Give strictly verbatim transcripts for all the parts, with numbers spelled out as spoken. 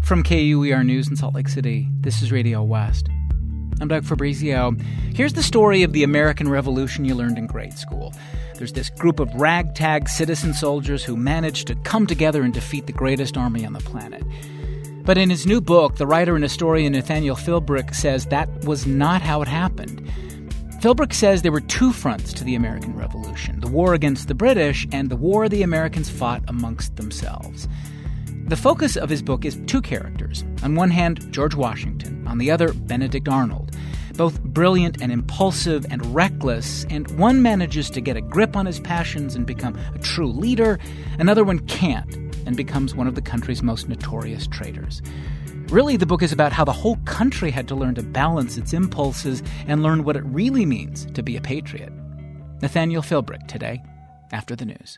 From K U E R News in Salt Lake City, this is Radio West. I'm Doug Fabrizio. Here's the story of the American Revolution you learned in grade school. There's this group of ragtag citizen soldiers who managed to come together and defeat the greatest army on the planet. But in his new book, the writer and historian Nathaniel Philbrick says that was not how it happened. Philbrick says there were two fronts to the American Revolution, the war against the British and the war the Americans fought amongst themselves. The focus of his book is two characters. On one hand, George Washington. On the other, Benedict Arnold. Both brilliant and impulsive and reckless, and one manages to get a grip on his passions and become a true leader. Another one can't and becomes one of the country's most notorious traitors. Really, the book is about how the whole country had to learn to balance its impulses and learn what it really means to be a patriot. Nathaniel Philbrick today, after the news.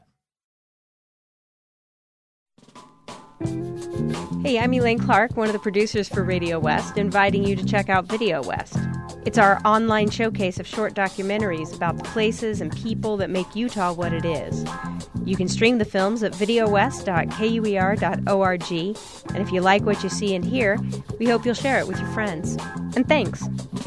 Hey, I'm Elaine Clark, one of the producers for Radio West, inviting you to check out Video West. It's our online showcase of short documentaries about the places and people that make Utah what it is. You can stream the films at video west dot k u e r dot org, and if you like what you see and hear, we hope you'll share it with your friends. And thanks.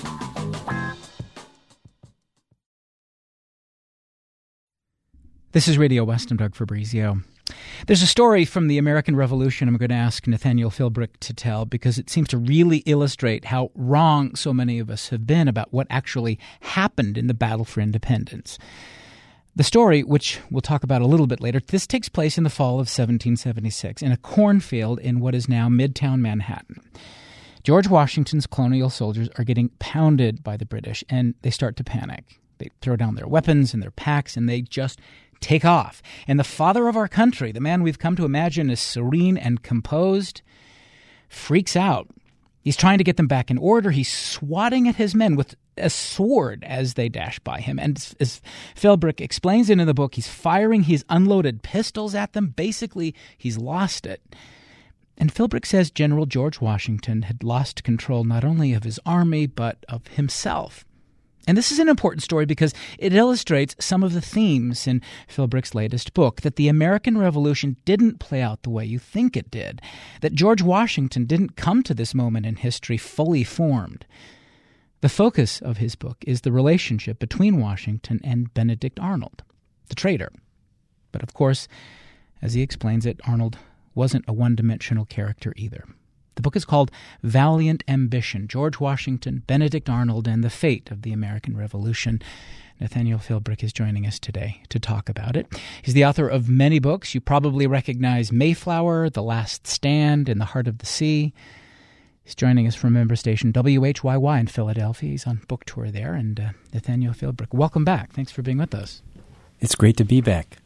This is Radio West. I'm Doug Fabrizio. There's a story from the American Revolution I'm going to ask Nathaniel Philbrick to tell because it seems to really illustrate how wrong so many of us have been about what actually happened in the battle for independence. The story, which we'll talk about a little bit later, this takes place in the fall of seventeen seventy-six in a cornfield in what is now Midtown Manhattan. George Washington's colonial soldiers are getting pounded by the British, and they start to panic. They throw down their weapons and their packs, and they just take off. And the father of our country, the man we've come to imagine as serene and composed, freaks out. He's trying to get them back in order. He's swatting at his men with a sword as they dash by him. And as Philbrick explains it in the book, he's firing his unloaded pistols at them. Basically, he's lost it. And Philbrick says General George Washington had lost control not only of his army, but of himself. And this is an important story because it illustrates some of the themes in Philbrick's latest book, that the American Revolution didn't play out the way you think it did, that George Washington didn't come to this moment in history fully formed. The focus of his book is the relationship between Washington and Benedict Arnold, the traitor. But of course, as he explains it, Arnold wasn't a one-dimensional character either. The book is called Valiant Ambition, George Washington, Benedict Arnold, and the Fate of the American Revolution. Nathaniel Philbrick is joining us today to talk about it. He's the author of many books. You probably recognize Mayflower, The Last Stand, In the Heart of the Sea. He's joining us from member station W H Y Y in Philadelphia. He's on book tour there. And uh, Nathaniel Philbrick, welcome back. Thanks for being with us. It's great to be back.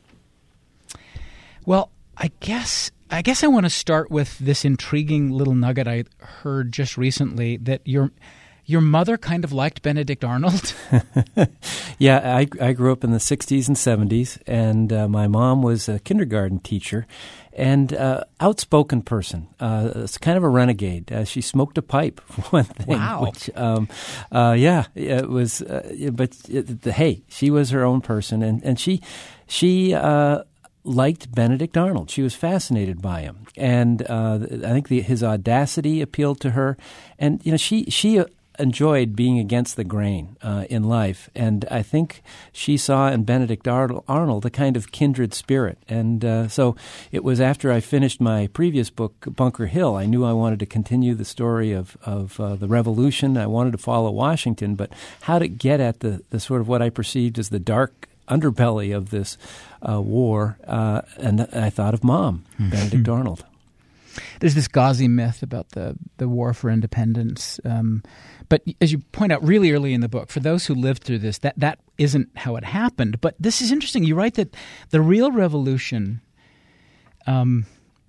Well, I guess... I guess I want to start with this intriguing little nugget I heard just recently, that your your mother kind of liked Benedict Arnold. Yeah, I, I grew up in the sixties and seventies, and uh, my mom was a kindergarten teacher and uh, outspoken person. Uh, it's kind of a renegade. Uh, she smoked a pipe, for one thing. Wow. Which, um, uh, yeah, it was. Uh, but it, the, hey, she was her own person, and and she she. Uh, liked Benedict Arnold. She was fascinated by him. And uh, I think the, his audacity appealed to her. And, you know, she she enjoyed being against the grain uh, in life. And I think she saw in Benedict Arnold a kind of kindred spirit. And uh, so it was after I finished my previous book, Bunker Hill, I knew I wanted to continue the story of, of uh, the Revolution. I wanted to follow Washington, but how to get at the, the sort of what I perceived as the dark underbelly of this uh, war, uh, and I thought of Mom, Benedict Arnold. There's this gauzy myth about the, the war for independence, um, but as you point out really early in the book, for those who lived through this, that, that isn't how it happened. But this is interesting. You write that the real revolution um,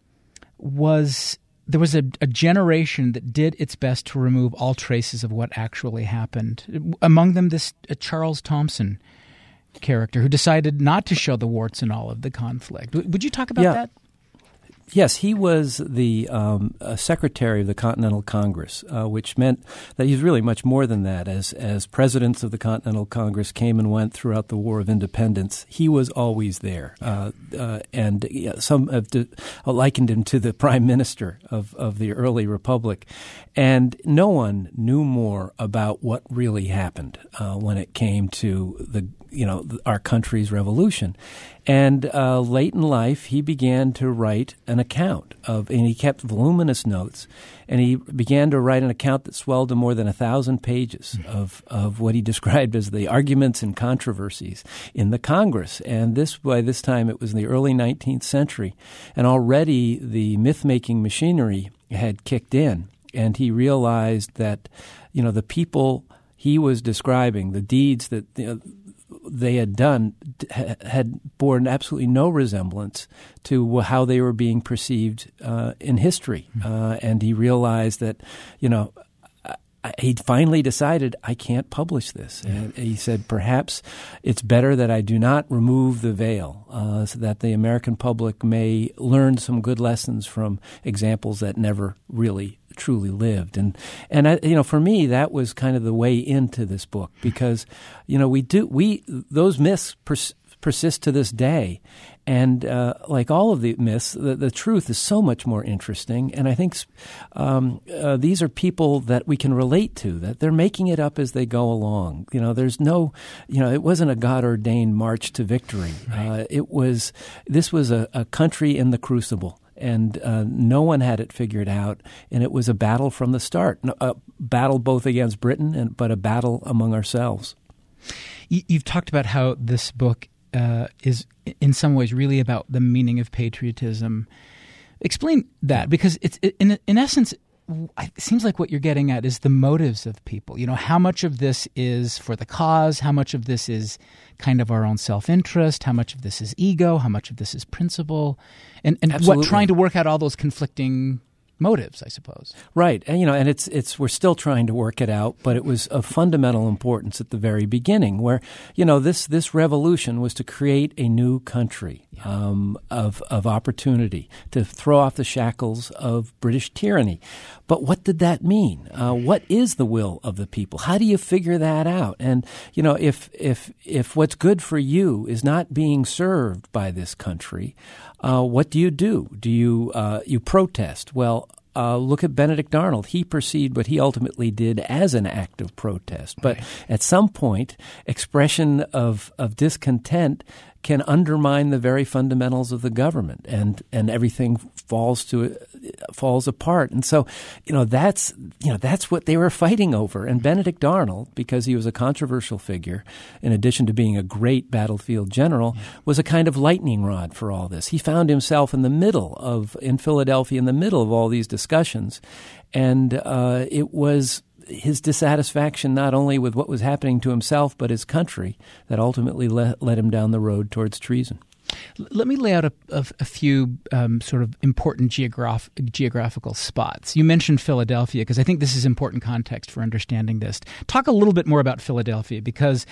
was... There was a, a generation that did its best to remove all traces of what actually happened. Among them, this uh, Charles Thompson character who decided not to show the warts and all of the conflict. Would you talk about yeah. that? Yes, he was the um, uh, secretary of the Continental Congress, uh, which meant that he's really much more than that. As as presidents of the Continental Congress came and went throughout the War of Independence, he was always there. Uh, uh, and uh, some have de- likened him to the prime minister of, of the early republic. And no one knew more about what really happened uh, when it came to the you know our country's revolution. And uh, late in life, he began to write an account of, and he kept voluminous notes, and he began to write an account that swelled to more than a thousand pages of, of what he described as the arguments and controversies in the Congress. And this, by this time, it was in the early nineteenth century, and already the myth-making machinery had kicked in, and he realized that, you know, the people he was describing, the deeds that you know, they had done had borne absolutely no resemblance to how they were being perceived uh, in history. Uh, and he realized that, you know, he finally decided, I can't publish this. And he said, perhaps it's better that I do not remove the veil uh, so that the American public may learn some good lessons from examples that never really truly lived. And, and I, you know, for me, that was kind of the way into this book because, you know, we do, we, those myths pers- persist to this day. And uh, like all of the myths, the, the truth is so much more interesting. And I think um, uh, these are people that we can relate to, that they're making it up as they go along. You know, there's no, you know, it wasn't a God-ordained march to victory. Right. Uh, it was, this was a, a country in the crucible. And uh, no one had it figured out, and it was a battle from the start, a battle both against Britain, and but a battle among ourselves. You've talked about how this book uh, is, in some ways, really about the meaning of patriotism. Explain that, because it's in in essence, it seems like what you're getting at is the motives of people. You know, how much of this is for the cause, how much of this is kind of our own self-interest, how much of this is ego, how much of this is principle, and, and what trying to work out all those conflicting motives, I suppose. Right. And, you know, and it's, it's, we're still trying to work it out, but it was of fundamental importance at the very beginning where, you know, this, this revolution was to create a new country, yeah. um, of, of opportunity, to throw off the shackles of British tyranny. But what did that mean? Uh, what is the will of the people? How do you figure that out? And, you know, if, if, if what's good for you is not being served by this country, uh, what do you do? Do you, uh, you protest? Well, Uh, look at Benedict Arnold. He perceived what he ultimately did as an act of protest. But right. at some point, expression of, of discontent can undermine the very fundamentals of the government, and, and everything falls to falls apart. And so, you know, that's you know that's what they were fighting over. And Benedict Arnold, because he was a controversial figure, in addition to being a great battlefield general, yeah. was a kind of lightning rod for all this. He found himself in the middle of in Philadelphia, in the middle of all these discussions, and uh, it was his dissatisfaction not only with what was happening to himself but his country that ultimately le- led him down the road towards treason. Let me lay out a, a, a few um, sort of important geograph- geographical spots. You mentioned Philadelphia because I think this is important context for understanding this. Talk a little bit more about Philadelphia, because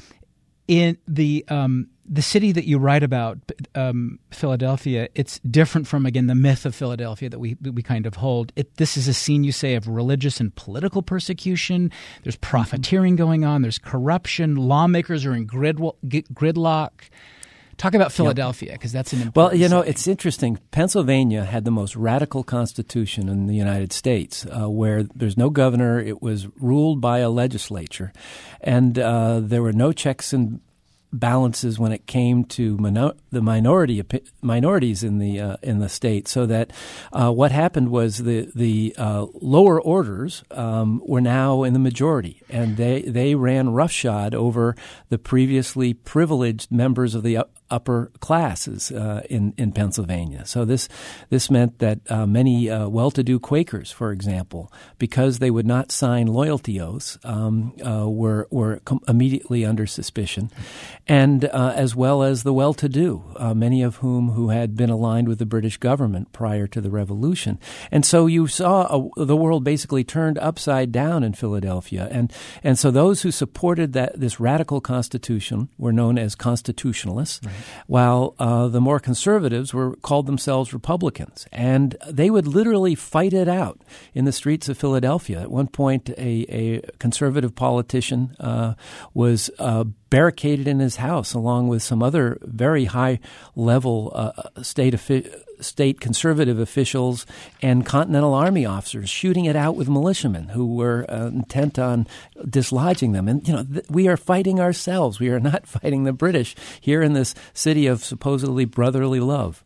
in the um, the city that you write about, um, Philadelphia, it's different from, again, the myth of Philadelphia that we we kind of hold. It, this is a scene, you say, of religious and political persecution. There's profiteering going on. There's corruption. Lawmakers are in grid, gridlock. Talk about Philadelphia, because that's an important Well, you know, setting. it's interesting. Pennsylvania had the most radical constitution in the United States, uh, where there's no governor. It was ruled by a legislature, and uh, there were no checks and balances when it came to minor- the minority minorities in the uh, in the state. So that uh, what happened was the the uh, lower orders um, were now in the majority, and they they ran roughshod over the previously privileged members of the up- upper classes uh, in in Pennsylvania. So this this meant that uh, many uh, well-to-do Quakers, for example, because they would not sign loyalty oaths, um, uh, were were com- immediately under suspicion. And uh, as well as the well-to-do, uh, many of whom who had been aligned with the British government prior to the Revolution. And so you saw a, the world basically turned upside down in Philadelphia. And and so those who supported that this radical constitution were known as constitutionalists. Right. while uh, the more conservatives were called themselves Republicans. And they would literally fight it out in the streets of Philadelphia. At one point, a, a conservative politician uh, was uh, barricaded in his house along with some other very high-level uh, state officials, state conservative officials and Continental Army officers shooting it out with militiamen who were uh, intent on dislodging them. And, you know, th- we are fighting ourselves. We are not fighting the British here in this city of supposedly brotherly love.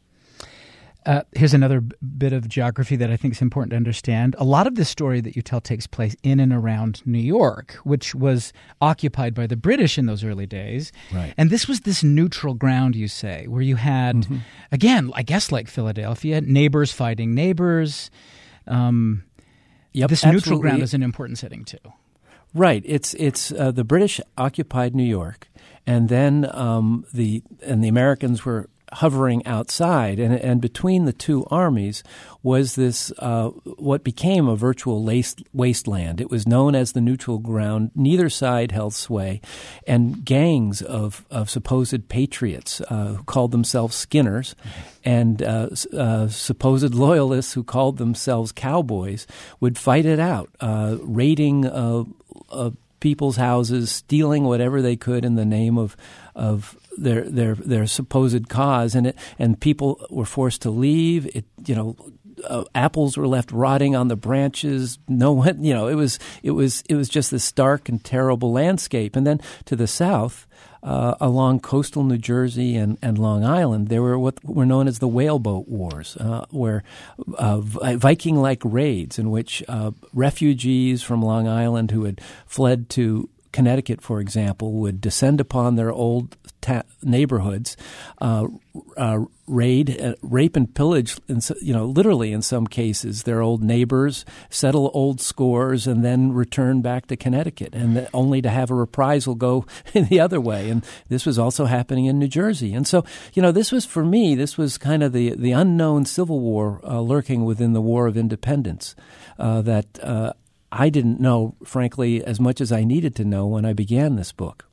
Uh, here's another b- bit of geography that I think is important to understand. A lot of the story that you tell takes place in and around New York, which was occupied by the British in those early days. Right. And this was this neutral ground, you say, where you had, mm-hmm. again, I guess like Philadelphia, neighbors fighting neighbors. Um, yep, this absolutely. neutral ground is an important setting, too. Right. It's it's uh, the British occupied New York, and then um, the and the Americans were hovering outside, and and between the two armies was this uh, what became a virtual waste, wasteland. It was known as the neutral ground. Neither side held sway, and gangs of, of supposed patriots uh, who called themselves Skinners, and uh, uh, supposed loyalists who called themselves cowboys would fight it out, uh, raiding uh, uh, people's houses, stealing whatever they could in the name of of their their their supposed cause, and it and people were forced to leave. It you know. Uh, apples were left rotting on the branches. No one, you know, it was it was it was just this stark and terrible landscape. And then to the south, uh, along coastal New Jersey and, and Long Island, there were what were known as the whaleboat wars, uh, where uh, Viking-like raids in which uh, refugees from Long Island who had fled to Connecticut, for example, would descend upon their old ta- neighborhoods, uh, uh, raid, uh, rape, and pillage. In, you know, literally in some cases, their old neighbors, settle old scores, and then return back to Connecticut, and only to have a reprisal go the other way. And this was also happening in New Jersey. And so, you know, this was for me. This was kind of the the unknown Civil War uh, lurking within the War of Independence uh, that. Uh, I didn't know, frankly, as much as I needed to know when I began this book.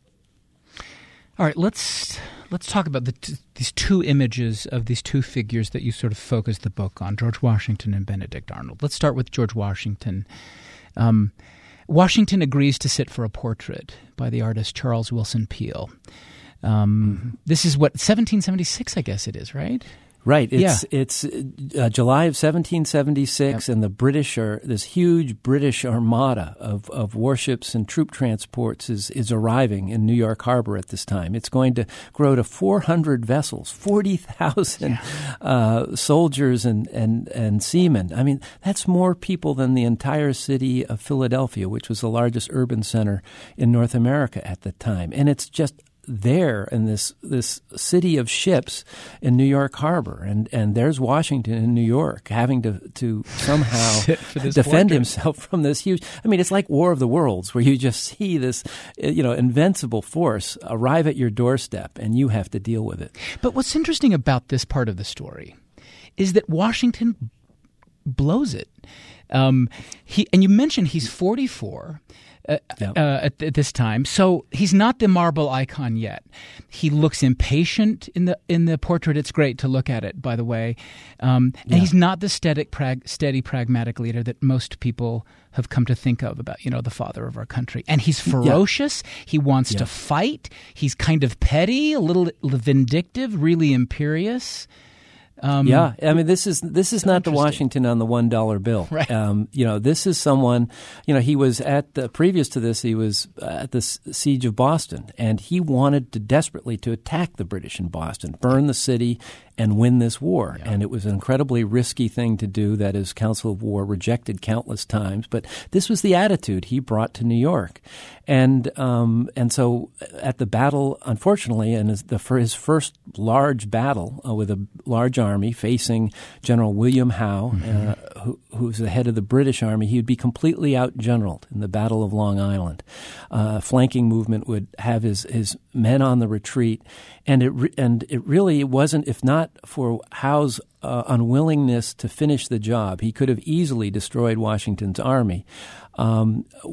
All right, let's let's talk about the t- these two images of these two figures that you sort of focus the book on, George Washington and Benedict Arnold. Let's start with George Washington. Um, Washington agrees to sit for a portrait by the artist Charles Willson Peale. Um, mm-hmm. This is what, seventeen seventy-six, I guess it is, right? Right. It's yeah. it's uh, July of seventeen seventy-six, yep. And the British are this huge British armada of, of warships and troop transports is is arriving in New York Harbor at this time. It's going to grow to four hundred vessels, forty thousand yeah. uh, soldiers and, and, and seamen. I mean, that's more people than the entire city of Philadelphia, which was the largest urban center in North America at the time. And it's just there in this this city of ships in New York Harbor, and, and there's Washington in New York having to to somehow defend portrait. himself from this huge. I mean, it's like War of the Worlds, where you just see this, you know, invincible force arrive at your doorstep, and you have to deal with it. But what's interesting about this part of the story is that Washington blows it. Um, he and you mentioned he's forty-four. Uh, yep. uh, at, at this time, so he's not the marble icon yet. He looks impatient in the in the portrait. It's great to look at it, by the way. Um, and yeah. he's not the steady, prag- steady, pragmatic leader that most people have come to think of about, you know, the father of our country. And he's ferocious. Yeah. He wants yeah. to fight. He's kind of petty, a little vindictive, really imperious. Um, yeah, I mean, this is this is so not the Washington on the one dollar bill. Right. Um, you know, this is someone. You know, he was at the previous to this. He was at the siege of Boston, and he wanted to desperately to attack the British in Boston, burn the city, and win this war. Yeah. And it was an incredibly risky thing to do that his Council of War rejected countless times. But this was the attitude he brought to New York. And um, and so at the battle, unfortunately, and the, for his first large battle uh, with a large army facing General William Howe, mm-hmm. uh, who, who was the head of the British Army, he would be completely outgeneraled in the Battle of Long Island. Uh, flanking movement would have his, his men on the retreat. And it re- and it really wasn't, if not for Howe's uh, unwillingness to finish the job, he could have easily destroyed Washington's army. Um, we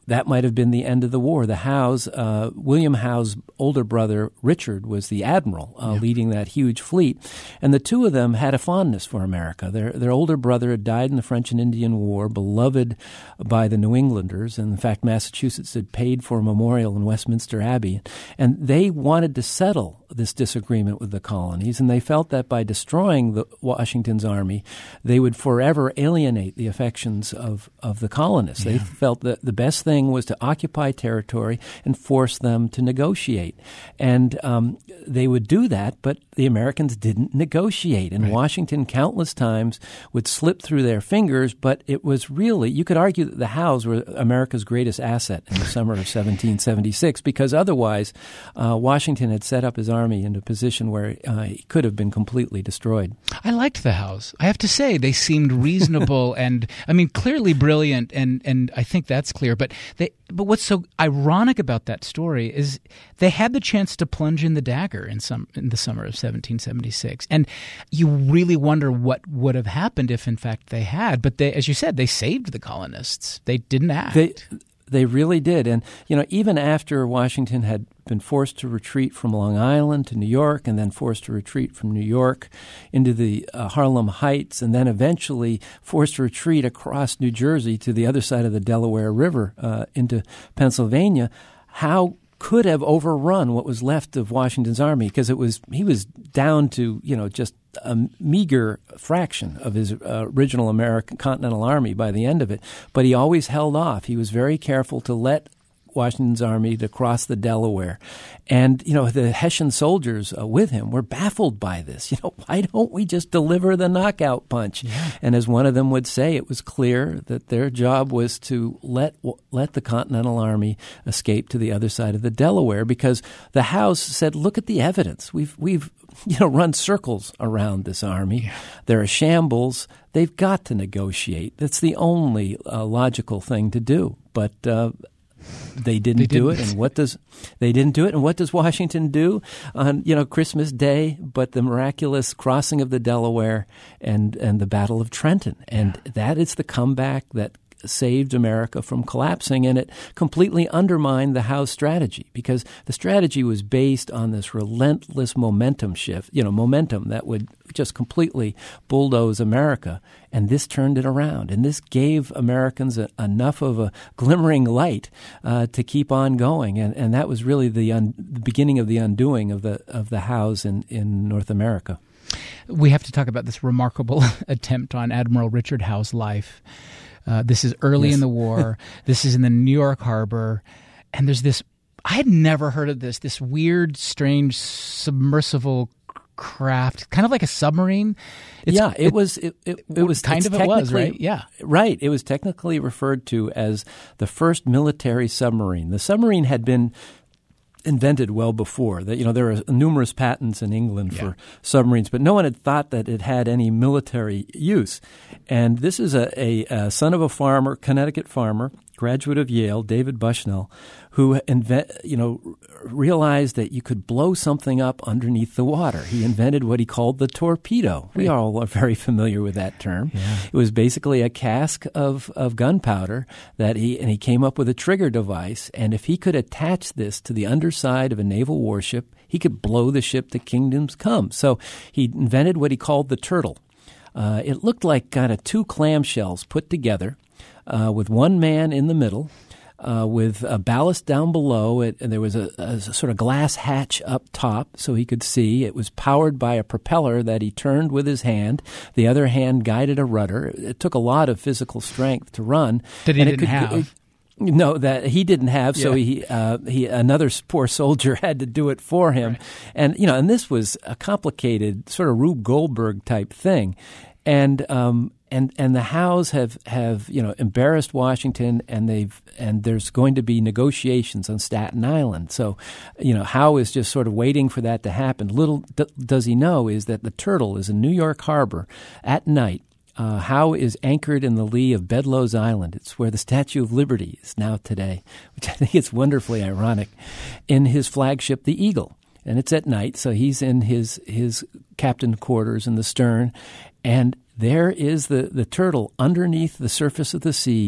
that might have been the end of the war. The Howes, uh, William Howe's older brother, Richard, was the admiral uh, yeah. leading that huge fleet. And the two of them had a fondness for America. Their their older brother had died in the French and Indian War, beloved by the New Englanders. And in fact, Massachusetts had paid for a memorial in Westminster Abbey. And they wanted to settle this disagreement with the colonies. And they felt that by destroying the Washington's army, they would forever alienate the affections of, of the colonists. Yeah. They felt that the best thing was to occupy territory and force them to negotiate. And um, they would do that, but the Americans didn't negotiate. And right. Washington countless times would slip through their fingers, but it was really, you could argue that the Howes were America's greatest asset in the summer of seventeen seventy-six, because otherwise uh, Washington had set up his army in a position where uh, he could have been completely destroyed. I liked the Howes. I have to say, they seemed reasonable and, I mean, clearly brilliant, and, and I think that's clear. But they, but what's so ironic about that story is they had the chance to plunge in the dagger in some in the summer of seventeen seventy-six, and you really wonder what would have happened if, in fact, they had. But they, as you said, they saved the colonists. They didn't act. They, they really did, and you know, even after Washington had been forced to retreat from Long Island to New York, and then forced to retreat from New York into the uh, Harlem Heights, and then eventually forced to retreat across New Jersey to the other side of the Delaware River uh, into Pennsylvania, Howe could have overrun what was left of Washington's army, because it was he was down to, you know, just a meager fraction of his uh, original American Continental Army by the end of it. But he always held off. He was very careful to let Washington's army to cross the Delaware. And, you know, the Hessian soldiers uh, with him were baffled by this. You know, why don't we just deliver the knockout punch? Yeah. And as one of them would say, it was clear that their job was to let let the Continental Army escape to the other side of the Delaware, because the House said, look at the evidence. We've, we've you know, run circles around this army. Yeah. They're a shambles. They've got to negotiate. That's the only uh, logical thing to do. But uh They didn't, they didn't do it, and what does they didn't do it, and what does Washington do on, you know, Christmas Day? But the miraculous crossing of the Delaware and and the Battle of Trenton, and yeah. that is the comeback that saved America from collapsing, and it completely undermined the House strategy, because the strategy was based on this relentless momentum shift, you know, momentum that would just completely bulldoze America, and this turned it around, and this gave Americans a, enough of a glimmering light uh, to keep on going, and, and that was really the, un, the beginning of the undoing of the of the House in, in North America. We have to talk about this remarkable attempt on Admiral Richard Howe's life. Uh, this is early yes. in the war. This is in the New York harbor. And there's this, I had never heard of this, this weird, strange, submersible craft, kind of like a submarine. It's, yeah, it, it was, it, it, it was kind of it was, right? Yeah. Right. It was technically referred to as the first military submarine. The submarine had been invented well before. That, you know, there are numerous patents in England yeah. for submarines, but no one had thought that it had any military use. And this is a, a, a son of a farmer, Connecticut farmer, graduate of Yale, David Bushnell, who invent, you know, realized that you could blow something up underneath the water. He invented what he called the torpedo. We all are very familiar with that term. Yeah. It was basically a cask of, of gunpowder that he, and he came up with a trigger device. And if he could attach this to the underside of a naval warship, he could blow the ship to kingdoms come. So he invented what he called the turtle. Uh, it looked like kind of two clamshells put together uh, with one man in the middle. Uh, with a ballast down below it, and there was a, a sort of glass hatch up top so he could see. It was powered by a propeller that he turned with his hand. The other hand guided a rudder. It took a lot of physical strength to run. That he and didn't it could, have. It, no, that he didn't have. So yeah. he, uh, he, another poor soldier had to do it for him. Right. And you know, and this was a complicated sort of Rube Goldberg type thing, and um, And and the Howes have, have you know embarrassed Washington, and they've and there's going to be negotiations on Staten Island. So, you know, Howe is just sort of waiting for that to happen. Little d- does he know is that the Turtle is in New York Harbor at night. Uh, Howe is anchored in the lee of Bedloe's Island. It's where the Statue of Liberty is now today, which I think is wonderfully ironic, in his flagship, the Eagle. And it's at night, so he's in his his captain quarters in the stern, and there is the, the Turtle underneath the surface of the sea,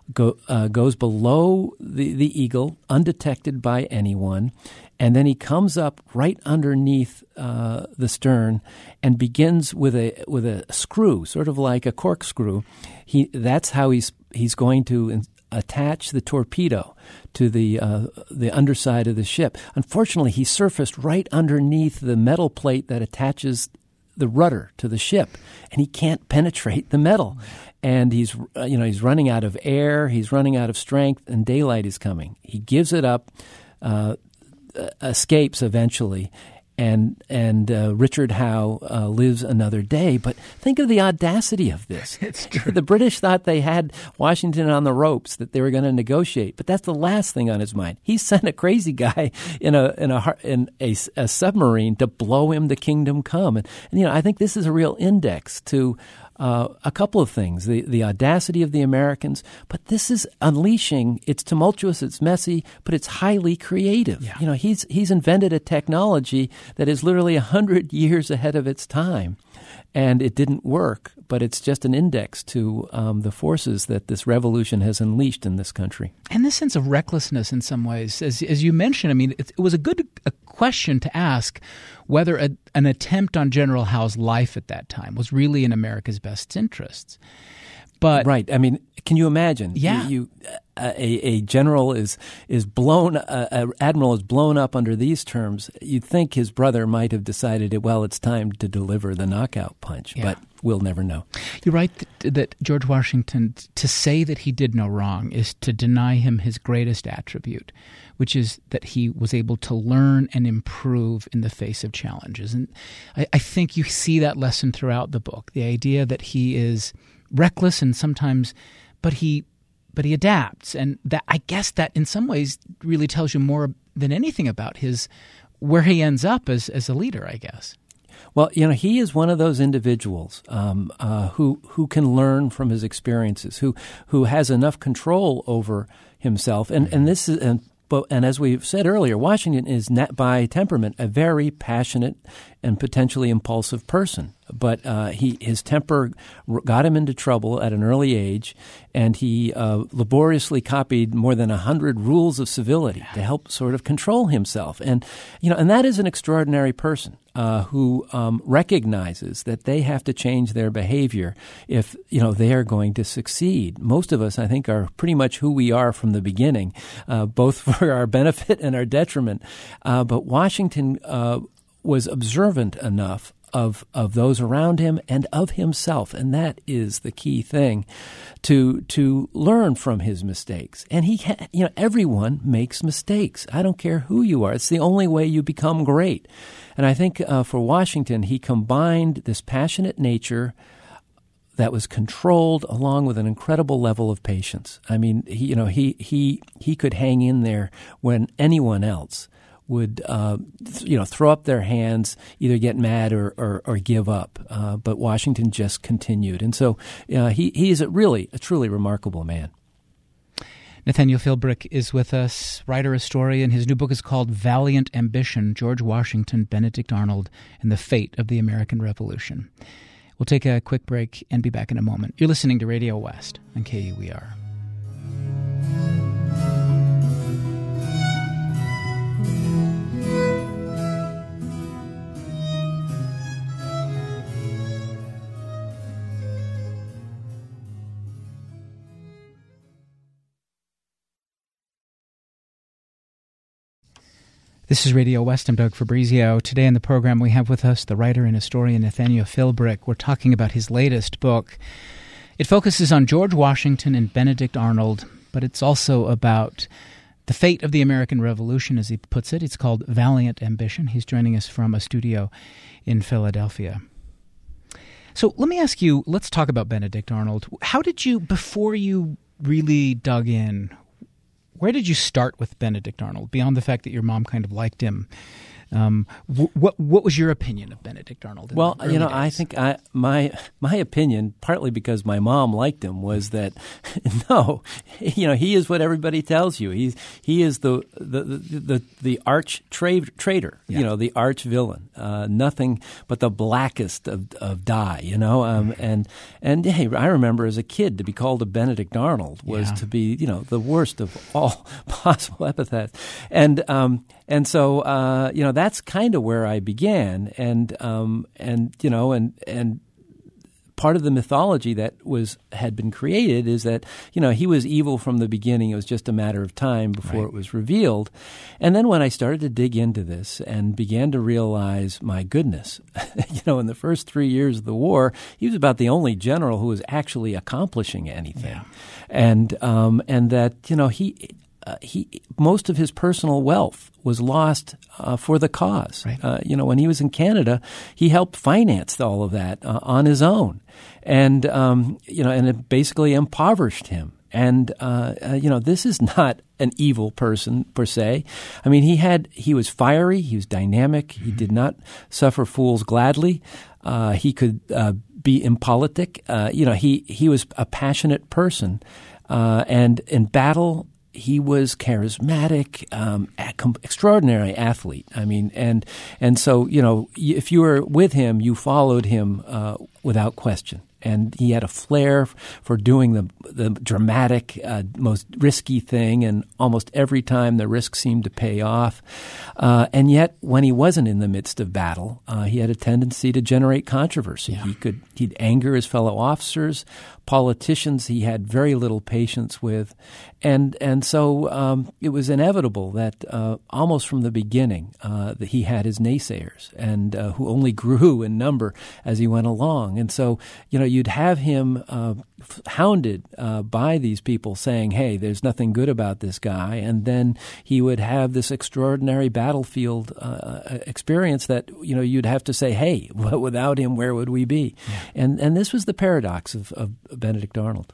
go, uh, goes below the, the Eagle, undetected by anyone, and then he comes up right underneath uh, the stern and begins with a with a screw, sort of like a corkscrew. He that's how he's he's going to in, attach the torpedo to the uh, the underside of the ship. Unfortunately, he surfaced right underneath the metal plate that attaches the rudder to the ship, and he can't penetrate the metal. And he's uh, you know he's running out of air, he's running out of strength, and daylight is coming. He gives it up. Uh, escapes eventually, and and uh, Richard Howe uh, lives another day. But think of the audacity of this. It's true. The British thought they had Washington on the ropes, that they were going to negotiate, but that's the last thing on his mind. He sent a crazy guy in a in a in a, a submarine to blow him the kingdom come. And, and you know, I think this is a real index to Uh, a couple of things, the, the audacity of the Americans, but this is unleashing, it's tumultuous, it's messy, but it's highly creative. Yeah. You know, he's he's invented a technology that is literally one hundred years ahead of its time, and it didn't work, but it's just an index to um, the forces that this revolution has unleashed in this country. And this sense of recklessness in some ways, as as you mentioned, I mean, it, it was a good a question to ask whether a, an attempt on General Howe's life at that time was really in America's best interests. But right, I mean, can you imagine? Yeah, you, you a, a general is is blown, uh, an admiral is blown up under these terms. You'd think his brother might have decided, well, it's time to deliver the knockout punch, yeah. but we'll never know. You're right that, that George Washington, to say that he did no wrong is to deny him his greatest attribute, which is that he was able to learn and improve in the face of challenges. And I, I think you see that lesson throughout the book, the idea that he is reckless and sometimes, but he but he adapts. And that, I guess that in some ways really tells you more than anything about his where he ends up as, as a leader, I guess. Well, you know, he is one of those individuals um, uh, who who can learn from his experiences, who who has enough control over himself, and and this is and but and as we've said earlier, Washington is not, by temperament, a very passionate and potentially impulsive person. But uh, he his temper got him into trouble at an early age, and he uh, laboriously copied more than a hundred rules of civility to help sort of control himself. And you know, and that is an extraordinary person uh, who um, recognizes that they have to change their behavior if you know they are going to succeed. Most of us, I think, are pretty much who we are from the beginning, uh, both for our benefit and our detriment. Uh, but Washington uh, was observant enough of of those around him and of himself, and that is the key thing, to to learn from his mistakes. And he, ha- you know, everyone makes mistakes. I don't care who you are; it's the only way you become great. And I think uh, for Washington, he combined this passionate nature that was controlled along with an incredible level of patience. I mean, he, you know, he he he could hang in there when anyone else would, uh, th- you know, throw up their hands, either get mad or, or, or give up. Uh, but Washington just continued. And so uh, he, he is a really, a truly remarkable man. Nathaniel Philbrick is with us, writer, historian. His new book is called Valiant Ambition, George Washington, Benedict Arnold, and the Fate of the American Revolution. We'll take a quick break and be back in a moment. You're listening to Radio West on K U E R. This is Radio West. I'm Doug Fabrizio. Today in the program we have with us the writer and historian Nathaniel Philbrick. We're talking about his latest book. It focuses on George Washington and Benedict Arnold, but it's also about the fate of the American Revolution, as he puts it. It's called Valiant Ambition. He's joining us from a studio in Philadelphia. So let me ask you, let's talk about Benedict Arnold. How did you, before you really dug in, where did you start with Benedict Arnold, beyond the fact that your mom kind of liked him Um, wh- what what was your opinion of Benedict Arnold? in Well, the early you know, days? I think I, my my opinion, partly because my mom liked him, was that no, you know, he is what everybody tells you. He's he is the the the, the, the arch tra- traitor, Yeah. you know, the arch villain. Uh, nothing but the blackest of, of dye, you know. Um, and and hey, I remember as a kid to be called a Benedict Arnold was Yeah. to be, you know, the worst of all possible epithets. And um, and so uh, you know, that's kind of where I began. And um, and you know, and and. Part of the mythology that was had been created is that, you know, he was evil from the beginning. It was just a matter of time before Right. it was revealed. And then when I started to dig into this and began to realize, my goodness, you know, in the first three years of the war, he was about the only general who was actually accomplishing anything. Yeah. And um, and that, you know, he uh, he most of his personal wealth was lost uh, for the cause. Right. Uh, you know, when he was in Canada, he helped finance all of that uh, on his own, and um, you know, and it basically impoverished him. And uh, uh, you know, this is not an evil person per se. I mean, he had he was fiery, he was dynamic, he did not suffer fools gladly. Uh, he could uh, be impolitic. Uh, you know, he he was a passionate person, uh, and in battle, he was charismatic, um, extraordinary athlete. I mean, and and so, you know, if you were with him, you followed him uh, without question. And he had a flair for doing the the dramatic, uh, most risky thing, and almost every time the risk seemed to pay off. Uh, and yet, when he wasn't in the midst of battle, uh, he had a tendency to generate controversy. Yeah. He could he'd anger his fellow officers, politicians. He had very little patience with, and and so um, it was inevitable that uh, almost from the beginning uh, that he had his naysayers, and uh, who only grew in number as he went along. And so, you know, you'd have him uh, hounded uh, by these people saying, hey, there's nothing good about this guy. And then he would have this extraordinary battlefield uh, experience that, you know, you'd have to say, hey, without him, where would we be? Yeah. And and this was the paradox of, of Benedict Arnold.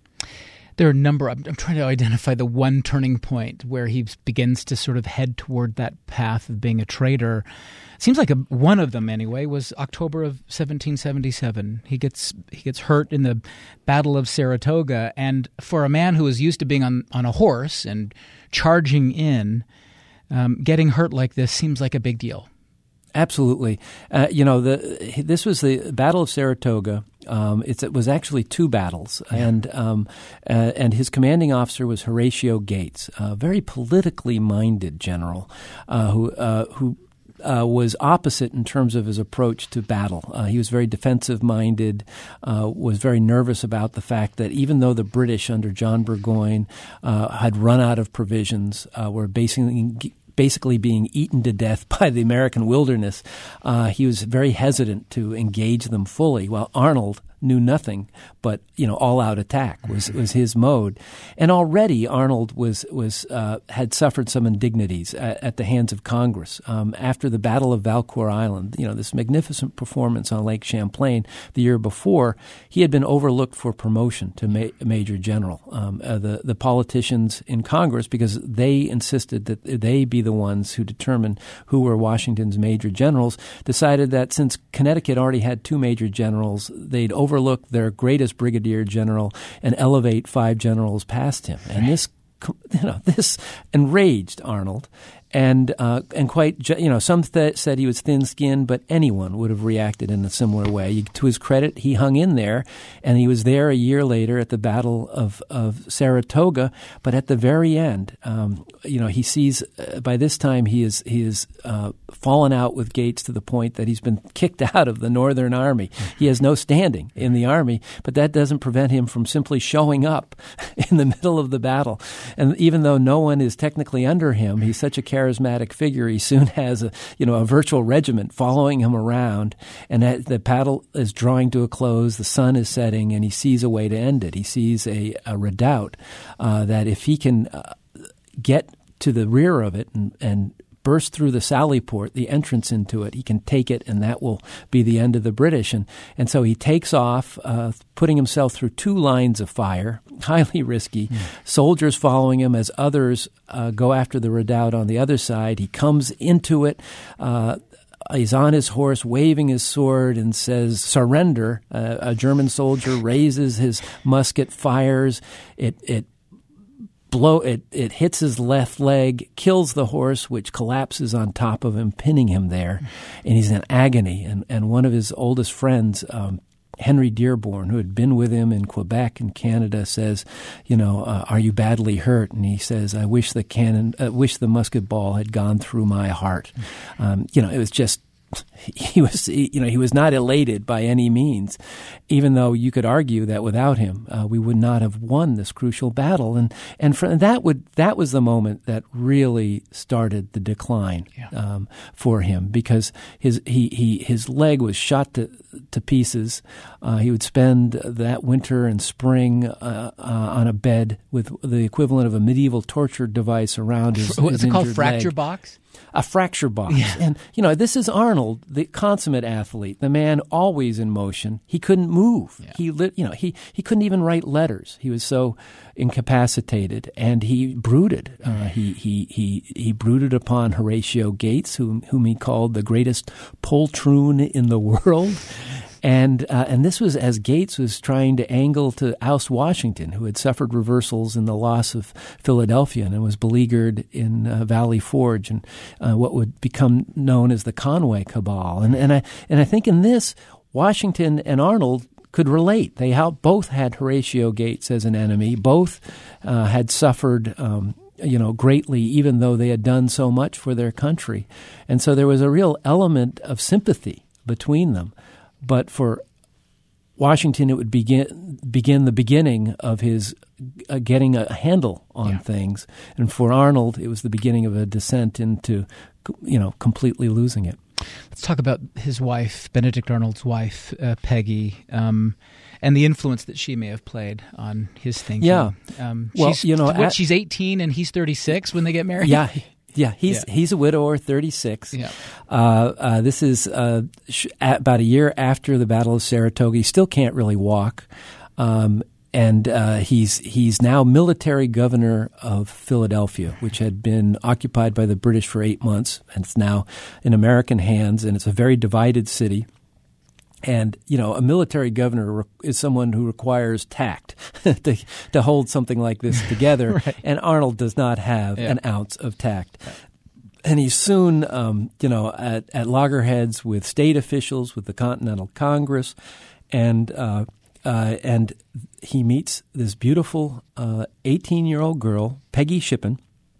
There are a number. I'm, I'm trying to identify the one turning point where he begins to sort of head toward that path of being a traitor. Seems like a, one of them, anyway, was October of seventeen seventy-seven. He gets he gets hurt in the Battle of Saratoga, and for a man who was used to being on, on a horse and charging in, um, getting hurt like this seems like a big deal. Absolutely. Uh, you know, the this was the Battle of Saratoga. Um, it's, it was actually two battles, yeah. and um, uh, and his commanding officer was Horatio Gates, a very politically minded general uh, who uh, who. Uh, was opposite in terms of his approach to battle. Uh, he was very defensive-minded, uh, was very nervous about the fact that even though the British under John Burgoyne uh, had run out of provisions, uh, were basically basically being eaten to death by the American wilderness, uh, he was very hesitant to engage them fully, while Arnold knew nothing but, you know, all-out attack was was his mode. And already Arnold was was uh, had suffered some indignities at, at the hands of Congress. Um, after the Battle of Valcour Island, you know, this magnificent performance on Lake Champlain the year before, he had been overlooked for promotion to ma- Major General. Um, uh, the, the politicians in Congress, because they insisted that they be the ones who determined who were Washington's Major Generals, decided that since Connecticut already had two Major Generals, they'd over overlook their greatest brigadier general and elevate five generals past him. And this, you know, this enraged Arnold. And uh, and quite, you know, some th- said he was thin-skinned, but anyone would have reacted in a similar way. To his credit, he hung in there, and he was there a year later at the Battle of, of Saratoga. But at the very end, um, you know, he sees uh, by this time he is he is uh, fallen out with Gates to the point that he's been kicked out of the Northern Army. He has no standing in the Army, but that doesn't prevent him from simply showing up in the middle of the battle. And even though no one is technically under him, he's such a charismatic figure. He soon has a you know a virtual regiment following him around, and that the battle is drawing to a close. The sun is setting, and he sees a way to end it. He sees a, a redoubt uh, that if he can uh, get to the rear of it and, and burst through the sally port, the entrance into it. He can take it, and that will be the end of the British. And and so he takes off, uh, putting himself through two lines of fire, highly risky. Mm. Soldiers following him as others uh, go after the redoubt on the other side. He comes into it. Uh, He's on his horse, waving his sword, and says, "Surrender." Uh, a German soldier raises his musket, fires. It it blow it it hits his left leg, kills the horse, which collapses on top of him, pinning him there, and he's in agony. And and one of his oldest friends, Um, Henry Dearborn, who had been with him in Quebec and Canada, says, you know, uh, "Are you badly hurt?" And he says, "I wish the cannon, uh, wish the musket ball had gone through my heart." Um, you know, it was just. He was, you know, he was not elated by any means, even though you could argue that without him, uh, we would not have won this crucial battle. And and for, that would that was the moment that really started the decline yeah. um, for him, because his he, he his leg was shot to to pieces. Uh, he would spend that winter and spring uh, uh, on a bed with the equivalent of a medieval torture device around his. What's his it called? Fracture leg. box. A fracture box. Yeah. And, you know, this is Arnold, the consummate athlete, the man always in motion. He couldn't move. Yeah. He, li- you know, he, he couldn't even write letters. He was so incapacitated, and he brooded. Uh, he, he, he, he brooded upon Horatio Gates, whom, whom he called the greatest poltroon in the world. And uh, and this was as Gates was trying to angle to oust Washington, who had suffered reversals in the loss of Philadelphia and was beleaguered in uh, Valley Forge and uh, what would become known as the Conway Cabal. And and I and I think in this, Washington and Arnold could relate. They both had Horatio Gates as an enemy. Both uh, had suffered Um, you know, greatly, even though they had done so much for their country. And so there was a real element of sympathy between them. But for Washington, it would begin begin the beginning of his uh, getting a handle on yeah. things. And for Arnold, it was the beginning of a descent into, you know, completely losing it. Let's talk about his wife, Benedict Arnold's wife, uh, Peggy, um, and the influence that she may have played on his thinking. Yeah. Um, well, she's, you know, what, at, she's eighteen and he's thirty-six when they get married? Yeah. Yeah, he's yeah. he's a widower, thirty-six. Yeah. Uh, uh, this is uh, sh- about a year after the Battle of Saratoga. He still can't really walk, um, and uh, he's he's now military governor of Philadelphia, which had been occupied by the British for eight months, and it's now in American hands, and it's a very divided city. And, you know, a military governor re- is someone who requires tact to, to hold something like this together. Right. And Arnold does not have yeah. an ounce of tact. Yeah. And he's soon, um, you know, at, at loggerheads with state officials, with the Continental Congress. And uh, uh, and he meets this beautiful uh, eighteen-year-old girl, Peggy Shippen,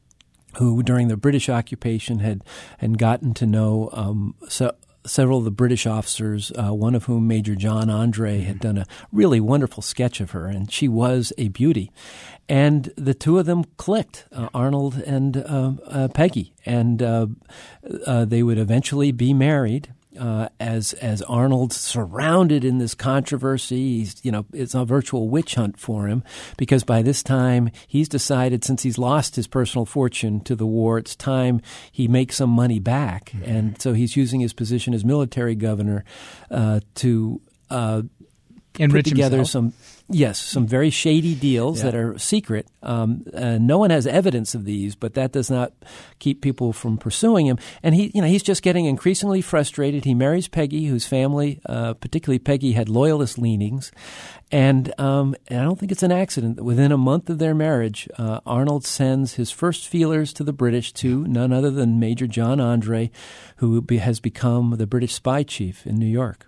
who during the British occupation had, had gotten to know um, so, several of the British officers, uh, one of whom, Major John Andre, had done a really wonderful sketch of her, and she was a beauty. And the two of them clicked, uh, Arnold and uh, uh, Peggy, and uh, uh, they would eventually be married. Uh, as as Arnold's surrounded in this controversy, he's, you know, it's a virtual witch hunt for him, because by this time he's decided, since he's lost his personal fortune to the war, it's time he makes some money back. Mm-hmm. And so he's using his position as military governor uh, to uh, enrich put together himself. some Yes, some very shady deals yeah. that are secret. Um, uh, no one has evidence of these, but that does not keep people from pursuing him. And he, you know, he's just getting increasingly frustrated. He marries Peggy, whose family, uh, particularly Peggy, had loyalist leanings. And, um, and I don't think it's an accident that within a month of their marriage, uh, Arnold sends his first feelers to the British to none other than Major John Andre, who be, has become the British spy chief in New York.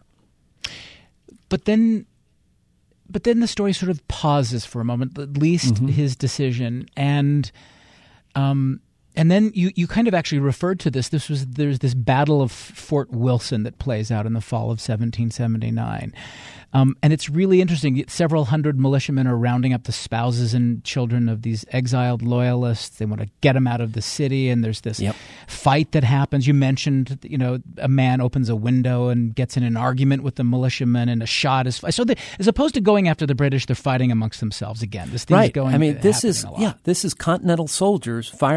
But then... But then the story sort of pauses for a moment, at least mm-hmm. his decision. And um, and then you, you kind of actually referred to this. This was There's this Battle of Fort Wilson that plays out in the fall of seventeen seventy-nine. Um, and it's really interesting. Several hundred militiamen are rounding up the spouses and children of these exiled loyalists. They want to get them out of the city, and there's this yep. fight that happens. You mentioned, you know, a man opens a window and gets in an argument with the militiamen, and a shot is fired. So they, as opposed to going after the British, they're fighting amongst themselves again. This thing's right. going. I mean, this is a lot. yeah, this is Continental soldiers firing on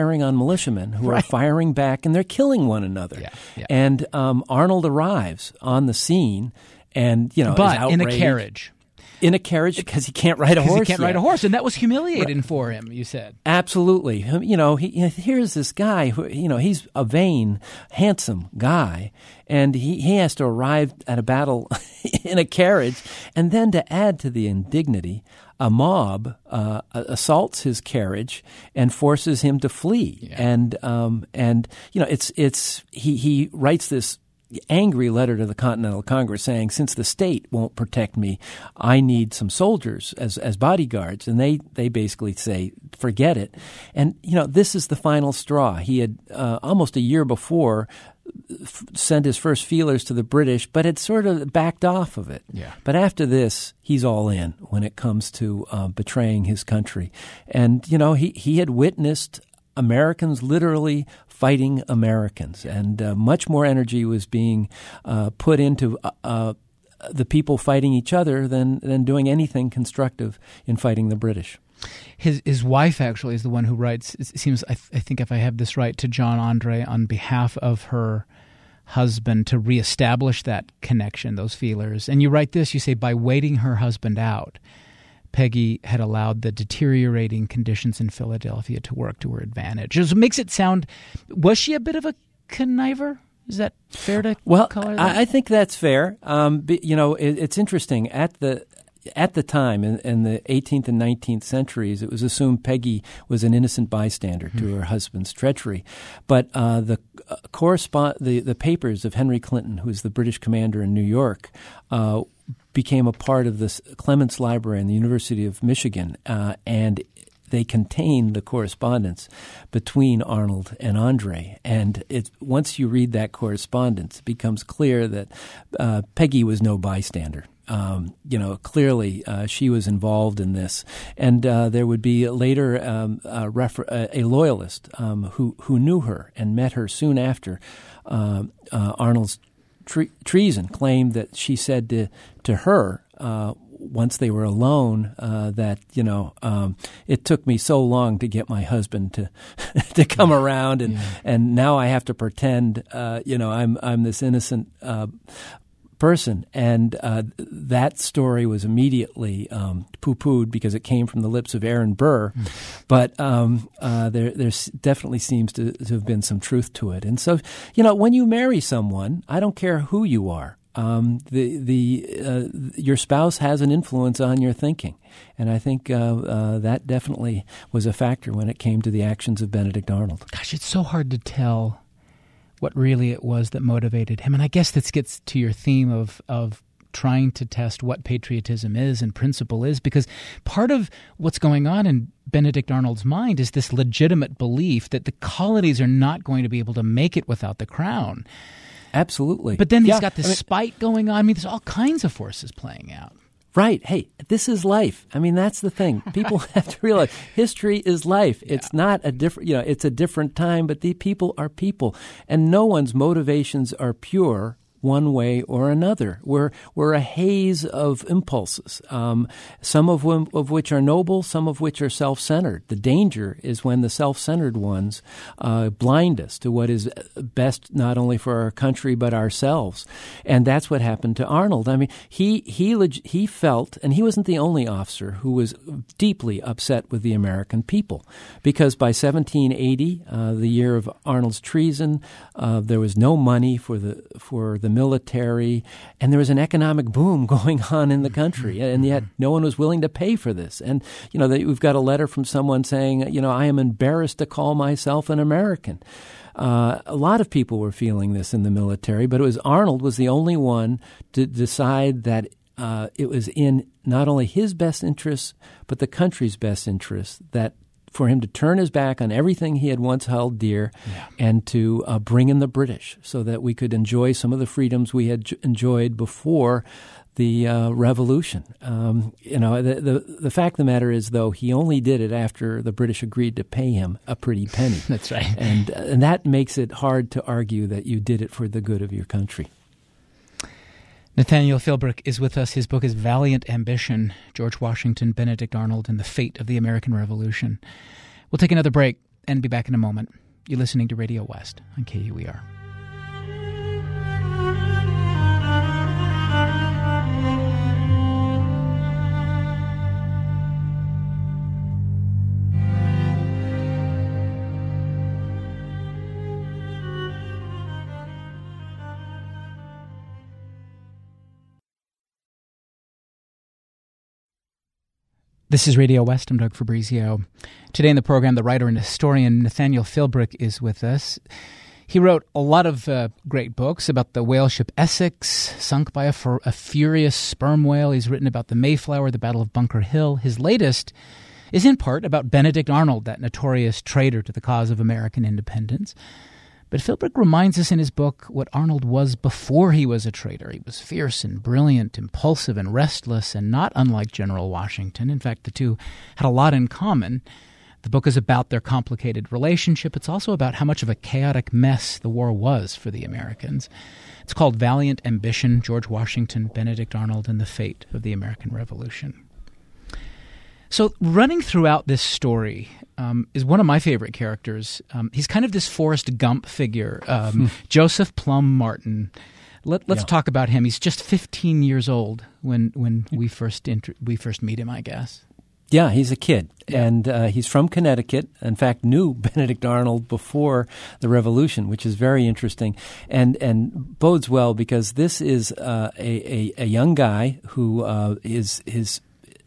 militiamen who Right. are firing back, and they're killing one another. Yeah, yeah. And um, Arnold arrives on the scene, and you know, is But in a outraged. carriage. In a carriage because he can't ride a Because horse. he can't ride yet. a horse, and that was humiliating for him, you said. Absolutely. You know, he, here's this guy who, you know, he's a vain, handsome guy, and he, he has to arrive at a battle in a carriage, and then to add to the indignity, a mob uh, assaults his carriage and forces him to flee. Yeah. And um, and you know, it's it's he he writes this angry letter to the Continental Congress saying, since the state won't protect me, I need some soldiers as as bodyguards. And they, they basically say, forget it. And, you know, this is the final straw. He had uh, almost a year before f- sent his first feelers to the British, but had sort of backed off of it. Yeah. But after this, he's all in when it comes to uh, betraying his country. And, you know, he, he had witnessed Americans literally fighting Americans, and uh, much more energy was being uh, put into uh, uh, the people fighting each other than, than doing anything constructive in fighting the British. His his wife actually is the one who writes, it seems, I, th- I think if I have this right, to John Andre on behalf of her husband to reestablish that connection, those feelers. And you write this, you say, by waiting her husband out, Peggy had allowed the deteriorating conditions in Philadelphia to work to her advantage. It makes it sound, was she a bit of a conniver? Is that fair to well, call her that? I, I think that's fair. Um, but, you know, it, it's interesting. At the at the time, in, in the eighteenth and nineteenth centuries, it was assumed Peggy was an innocent bystander mm-hmm. to her husband's treachery. But uh, the uh, correspond the, the papers of Henry Clinton, who was the British commander in New York, uh, became a part of the Clements Library in the University of Michigan, uh, and they contain the correspondence between Arnold and Andre. And it, once you read that correspondence, it becomes clear that uh, Peggy was no bystander. Um, you know, clearly uh, she was involved in this. And uh, there would be later um, a, refer- a loyalist um, who, who knew her and met her soon after uh, uh, Arnold's tre- treason, claimed that she said to, to her, uh, once they were alone, uh, that, you know, um, it took me so long to get my husband to to come around, and, yeah. and now I have to pretend, uh, you know, I'm I'm this innocent uh, person. And uh, that story was immediately um, poo-pooed because it came from the lips of Aaron Burr. Mm. But um, uh, there there definitely seems to, to have been some truth to it. And so, you know, when you marry someone, I don't care who you are. Um, the the uh, your spouse has an influence on your thinking, and I think uh, uh, that definitely was a factor when it came to the actions of Benedict Arnold. Gosh, it's so hard to tell what really it was that motivated him, and I guess this gets to your theme of of trying to test what patriotism is and principle is, because part of what's going on in Benedict Arnold's mind is this legitimate belief that the colonies are not going to be able to make it without the crown. Absolutely. But then he's yeah, got this I mean, spite going on. I mean, there's all kinds of forces playing out. Right. Hey, this is life. I mean, that's the thing. People have to realize history is life. Yeah. It's not a different, you know, it's a different time, but the people are people. And no one's motivations are pure one way or another. We're we're a haze of impulses, um, some of, them, of which are noble, some of which are self-centered. The danger is when the self-centered ones uh, blind us to what is best not only for our country but ourselves. And that's what happened to Arnold. I mean, he he he felt, and he wasn't the only officer who was deeply upset with the American people, because by seventeen eighty, uh, the year of Arnold's treason, uh, there was no money for the for the military, and there was an economic boom going on in the country, and yet no one was willing to pay for this. And, you know, they, we've got a letter from someone saying, you know, I am embarrassed to call myself an American. Uh, a lot of people were feeling this in the military, but it was Arnold was the only one to decide that uh, it was in not only his best interests, but the country's best interests that for him to turn his back on everything he had once held dear, yeah. and to uh, bring in the British so that we could enjoy some of the freedoms we had j- enjoyed before the uh, Revolution. Um, you know, the, the the fact of the matter is, though, he only did it after the British agreed to pay him a pretty penny. That's right. And, uh, and that makes it hard to argue that you did it for the good of your country. Nathaniel Philbrick is with us. His book is Valiant Ambition, George Washington, Benedict Arnold, and the Fate of the American Revolution. We'll take another break and be back in a moment. You're listening to Radio West on K U E R. This is Radio West. I'm Doug Fabrizio. Today in the program, the writer and historian Nathaniel Philbrick is with us. He wrote a lot of uh, great books about the whale ship Essex, sunk by a, fur- a furious sperm whale. He's written about the Mayflower, the Battle of Bunker Hill. His latest is in part about Benedict Arnold, that notorious traitor to the cause of American independence. But Philbrick reminds us in his book what Arnold was before he was a traitor. He was fierce and brilliant, impulsive and restless, and not unlike General Washington. In fact, the two had a lot in common. The book is about their complicated relationship. It's also about how much of a chaotic mess the war was for the Americans. It's called Valiant Ambition, George Washington, Benedict Arnold, and the Fate of the American Revolution. So running throughout this story um, is one of my favorite characters. Um, he's kind of this Forrest Gump figure, um, Joseph Plum Martin. Let, let's yeah. talk about him. He's just fifteen years old when when we first inter- we first meet him, I guess. Yeah, he's a kid, yeah. and uh, he's from Connecticut. In fact, knew Benedict Arnold before the Revolution, which is very interesting and and bodes well because this is uh, a, a a young guy who uh, is his.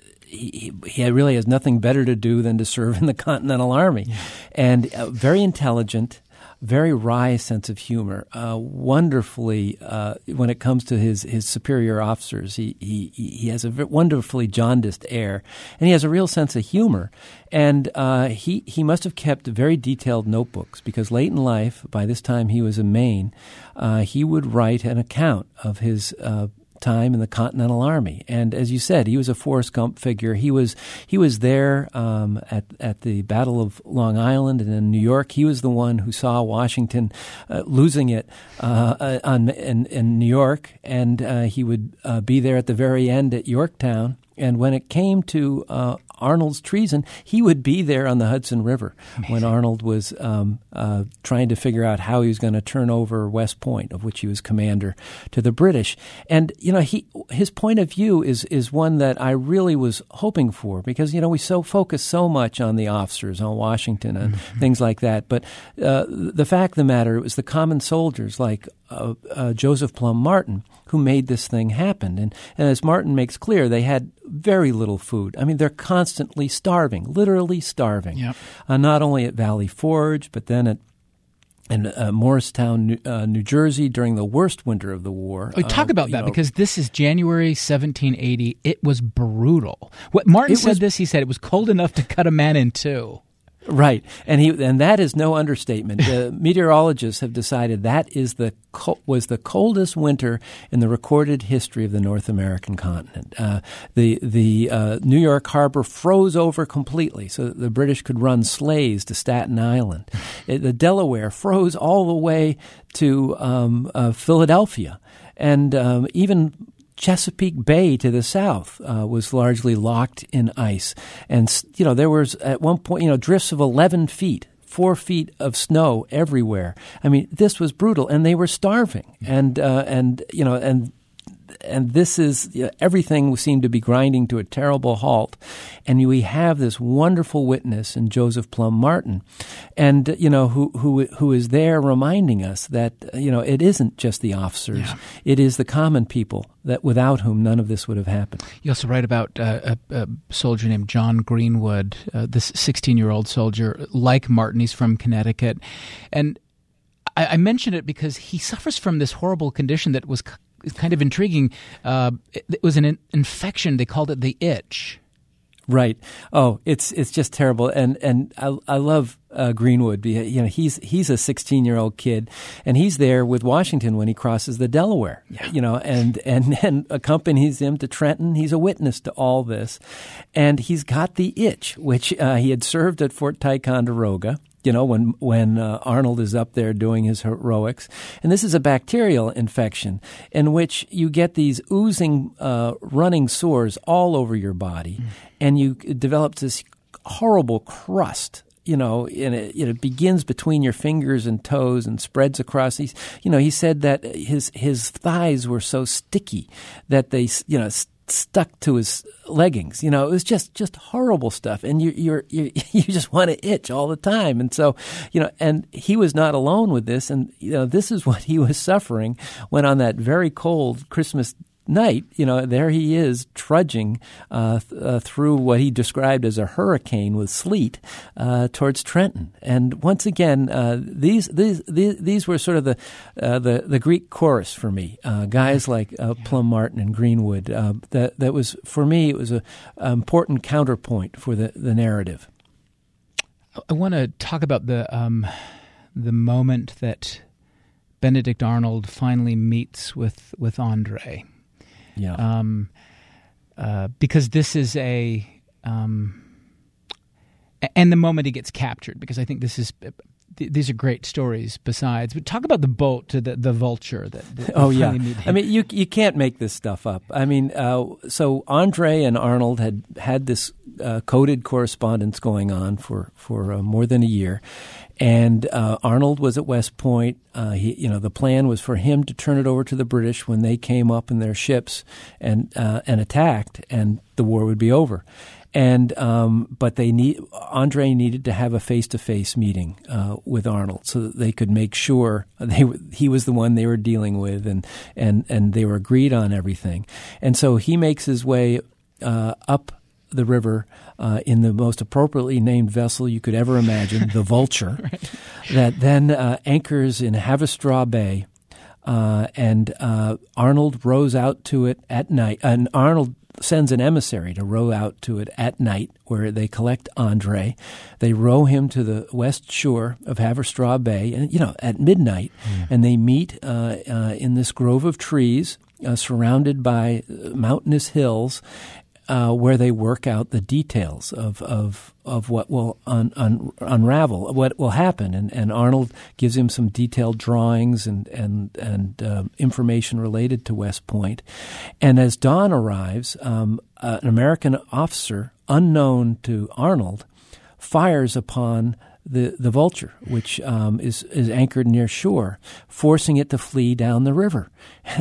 He, he really has nothing better to do than to serve in the Continental Army. Yeah. And uh, very intelligent, very wry sense of humor, uh, wonderfully, uh, when it comes to his, his superior officers, he, he, he has a wonderfully jaundiced air, and he has a real sense of humor. And uh, he, he must have kept very detailed notebooks because late in life, by this time he was in Maine, uh, he would write an account of his uh time in the Continental Army. And as you said, he was a Forrest Gump figure. He was he was there um, at at the Battle of Long Island and in New York. He was the one who saw Washington uh, losing it uh, on, in, in New York, and uh, he would uh, be there at the very end at Yorktown. And when it came to uh, Arnold's treason, he would be there on the Hudson River Amazing. When Arnold was um, uh, trying to figure out how he was going to turn over West Point, of which he was commander, to the British. And, you know, he his point of view is is one that I really was hoping for because, you know, we so focus so much on the officers, on Washington and mm-hmm. things like that. But uh, the fact of the matter, it was the common soldiers like uh, uh, Joseph Plum Martin who made this thing happen. And, and as Martin makes clear, they had very little food. I mean, they're constantly starving, literally starving. Yep. Uh, not only at Valley Forge, but then at in uh, Morristown, New, uh, New Jersey, during the worst winter of the war. Oh, talk uh, about that know, because this is January seventeen eighty. It was brutal. What Martin said was, this. He said it was cold enough to cut a man in two. Right, and he and that is no understatement. The meteorologists have decided that is the co- was the coldest winter in the recorded history of the North American continent. Uh, the the uh, New York harbor froze over completely, so that the British could run sleighs to Staten Island. It, the Delaware froze all the way to um, uh, Philadelphia, and um, even Chesapeake Bay to the south uh, was largely locked in ice. And, you know, there was at one point, you know, drifts of eleven feet, four feet of snow everywhere. I mean, this was brutal, and they were starving. And, uh, and you know, and and this is, you know, everything seemed to be grinding to a terrible halt. And we have this wonderful witness in Joseph Plum Martin, and, you know, who who who is there reminding us that, you know, it isn't just the officers. Yeah. It is the common people that without whom none of this would have happened. You also write about uh, a, a soldier named John Greenwood, uh, this sixteen-year-old soldier, like Martin. He's from Connecticut. And I, I mention it because he suffers from this horrible condition that was It's kind of intriguing. Uh, it, it was an in- infection. They called it the itch. Right. Oh, it's it's just terrible. And and I I love uh, Greenwood. You know, he's he's a sixteen-year-old kid, and he's there with Washington when he crosses the Delaware. Yeah. You know, and and and accompanies him to Trenton. He's a witness to all this, and he's got the itch, which uh, he had served at Fort Ticonderoga. You know, when when uh, Arnold is up there doing his heroics. And this is a bacterial infection in which you get these oozing, uh, running sores all over your body, mm. and you develop this horrible crust, you know, and it, it begins between your fingers and toes and spreads across. These, you know, he said that his his thighs were so sticky that they, you know, st- stuck to his leggings. You know, it was just, just horrible stuff. And you you're, you you just want to itch all the time. And so, you know, and he was not alone with this. And, you know, this is what he was suffering when on that very cold Christmas night, you know, there he is trudging uh, th- uh, through what he described as a hurricane with sleet uh, towards Trenton. And once again, uh, these, these these these were sort of the uh, the, the Greek chorus for me. Uh, guys like uh, Plum Martin and Greenwood. Uh, that that was for me. It was a, an important counterpoint for the, the narrative. I want to talk about the um, the moment that Benedict Arnold finally meets with with Andre. Yeah. Um, uh, because this is a, um, and the moment he gets captured, because I think this is, th- these are great stories besides. But talk about the boat to the, the vulture that, that oh, yeah. meet him. I mean, you you can't make this stuff up. I mean, uh, so Andre and Arnold had had this uh, coded correspondence going on for, for uh, more than a year. And uh, Arnold was at West Point. Uh, he, you know, the plan was for him to turn it over to the British when they came up in their ships and uh, and attacked, and the war would be over. And um, but they need Andre needed to have a face-to-face meeting uh, with Arnold so that they could make sure they he was the one they were dealing with, and and and they were agreed on everything. And so he makes his way uh, up the river uh, in the most appropriately named vessel you could ever imagine, the Vulture, right. that then uh, anchors in Haverstraw Bay, uh, and uh, Arnold rows out to it at night. And Arnold sends an emissary to row out to it at night, where they collect Andre. They row him to the west shore of Haverstraw Bay, and you know, at midnight, mm. and they meet uh, uh, in this grove of trees, uh, surrounded by mountainous hills. Uh, where they work out the details of of, of what will un, un, unravel, what will happen, and, and Arnold gives him some detailed drawings and and and uh, information related to West Point. And as dawn arrives, um, uh, an American officer unknown to Arnold fires upon the the Vulture, which um, is is anchored near shore, forcing it to flee down the river,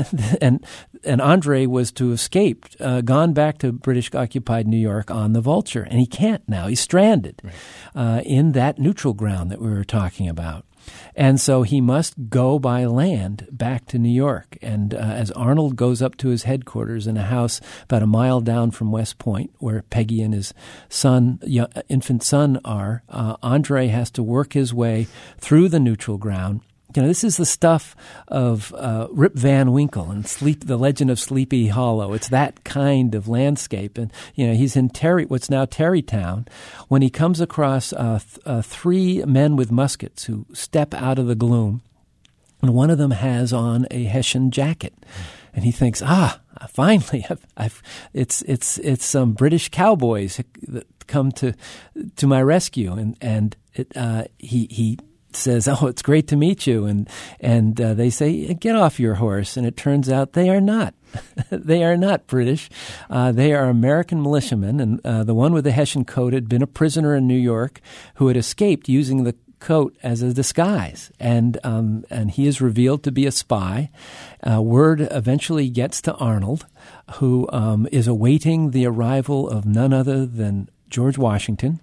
and and Andre was to escape, uh, gone back to British occupied New York on the Vulture, and he can't now. He's stranded right. uh, in that neutral ground that we were talking about. And so he must go by land back to New York. And uh, as Arnold goes up to his headquarters in a house about a mile down from West Point, where Peggy and his son, young, infant son are, uh, Andre has to work his way through the neutral ground. You know, this is the stuff of uh, Rip Van Winkle and Sleep, The Legend of Sleepy Hollow. It's that kind of landscape. And, you know, he's in Terry, what's now Terrytown, when he comes across uh, th- uh, three men with muskets who step out of the gloom. And one of them has on a Hessian jacket. And he thinks, ah, finally, I've, I've, it's it's it's some British cowboys that come to to my rescue. And, and it, uh, he he... says, "Oh, it's great to meet you," and and uh, they say, "Get off your horse." And it turns out they are not. They are not British. Uh, they are American militiamen, and uh, the one with the Hessian coat had been a prisoner in New York who had escaped using the coat as a disguise, and um, and he is revealed to be a spy. Uh, word eventually gets to Arnold, who um, is awaiting the arrival of none other than George Washington,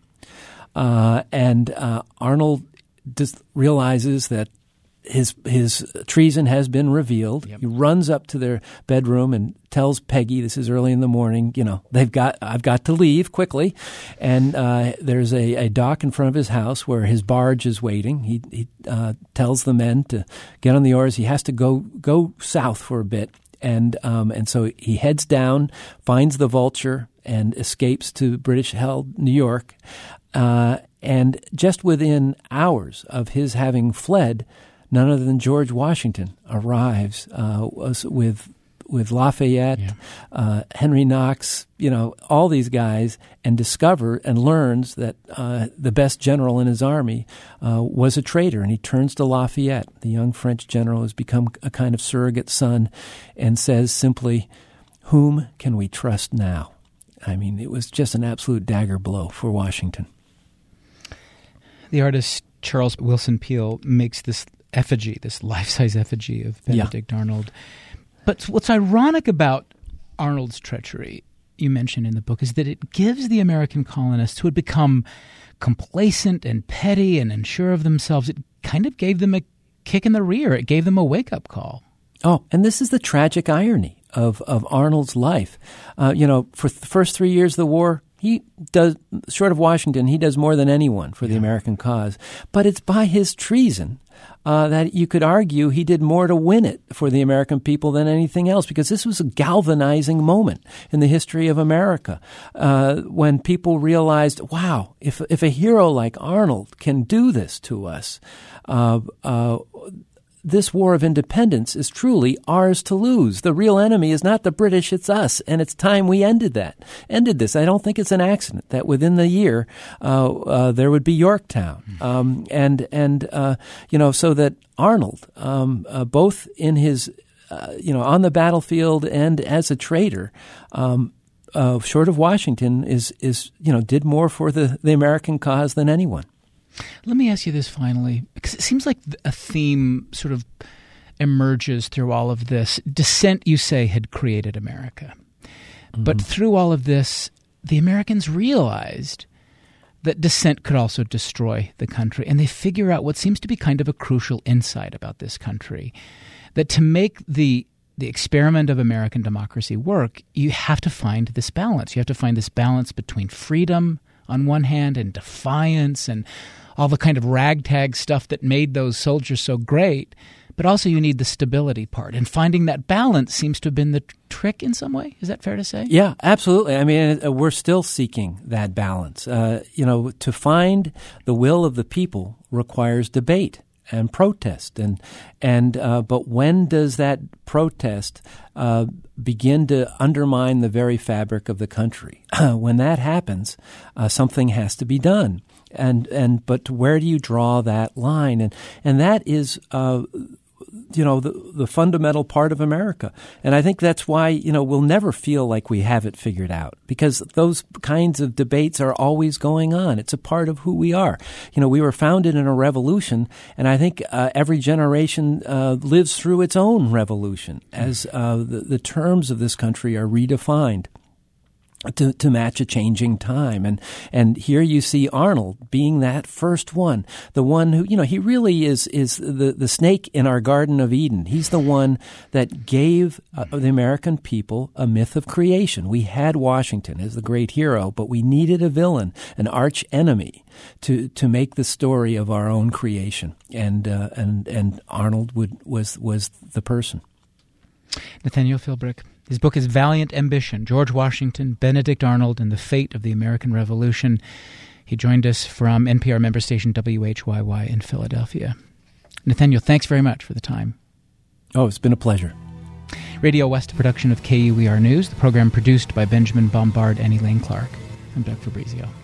uh, and uh, Arnold just realizes that his his treason has been revealed. Yep. He runs up to their bedroom and tells Peggy, this is early in the morning, you know, they've got I've got to leave quickly. And uh, there's a, a dock in front of his house where his barge is waiting. He he uh, tells the men to get on the oars. He has to go go south for a bit. And um, and so he heads down, finds the Vulture, and escapes to British-held New York. Uh, and just within hours of his having fled, none other than George Washington arrives uh, with with Lafayette, yeah. uh, Henry Knox, you know, all these guys, and discover and learns that uh, the best general in his army uh, was a traitor, and he turns to Lafayette, the young French general who's become a kind of surrogate son, and says simply, "Whom can we trust now?" I mean, it was just an absolute dagger blow for Washington. The artist Charles Wilson Peale makes this effigy, this life-size effigy of Benedict yeah. Arnold. But what's ironic about Arnold's treachery, you mentioned in the book, is that it gives the American colonists who had become complacent and petty and unsure of themselves, it kind of gave them a kick in the rear. It gave them a wake-up call. Oh, and this is the tragic irony of, of Arnold's life. Uh, you know, for the first three years of the war, he does, short of Washington, he does more than anyone for the yeah. American cause. But it's by his treason uh, that you could argue he did more to win it for the American people than anything else, because this was a galvanizing moment in the history of America uh, when people realized, wow, if if a hero like Arnold can do this to us, uh, uh, this war of independence is truly ours to lose. The real enemy is not the British, it's us, and it's time we ended that, ended this. I don't think it's an accident that within the year uh, uh, there would be Yorktown, um, and and uh, you know, so that Arnold, um, uh, both in his, uh, you know, on the battlefield and as a traitor, um, uh, short of Washington, is is you know did more for the, the American cause than anyone. Let me ask you this finally, because it seems like a theme sort of emerges through all of this. Dissent, you say, had created America. Mm-hmm. But through all of this, the Americans realized that dissent could also destroy the country. And they figure out what seems to be kind of a crucial insight about this country, that to make the the experiment of American democracy work, you have to find this balance. You have to find this balance between freedom on one hand and defiance and all the kind of ragtag stuff that made those soldiers so great, but also you need the stability part. And finding that balance seems to have been the t- trick in some way. Is that fair to say? Yeah, absolutely. I mean, we're still seeking that balance. Uh, you know, to find the will of the people requires debate and protest. And and uh, but when does that protest uh, begin to undermine the very fabric of the country? When that happens, uh, something has to be done. And and but where do you draw that line? And and that is, uh, you know, the the fundamental part of America. And I think that's why, you know, we'll never feel like we have it figured out, because those kinds of debates are always going on. It's a part of who we are. You know, we were founded in a revolution, and I think uh, every generation uh, lives through its own revolution as uh, the, the terms of this country are redefined to, to match a changing time. And, and here you see Arnold being that first one, the one who, you know, he really is, is the, the snake in our Garden of Eden. He's the one that gave uh, the American people a myth of creation. We had Washington as the great hero, but we needed a villain, an arch enemy to, to make the story of our own creation. And, uh, and, and Arnold would, was, was the person. Nathaniel Philbrick. His book is Valiant Ambition, George Washington, Benedict Arnold, and the Fate of the American Revolution. He joined us from N P R member station W H Y Y in Philadelphia. Nathaniel, thanks very much for the time. Oh, it's been a pleasure. Radio West, a production of K U E R News, the program produced by Benjamin Bombard and Elaine Clark. I'm Doug Fabrizio.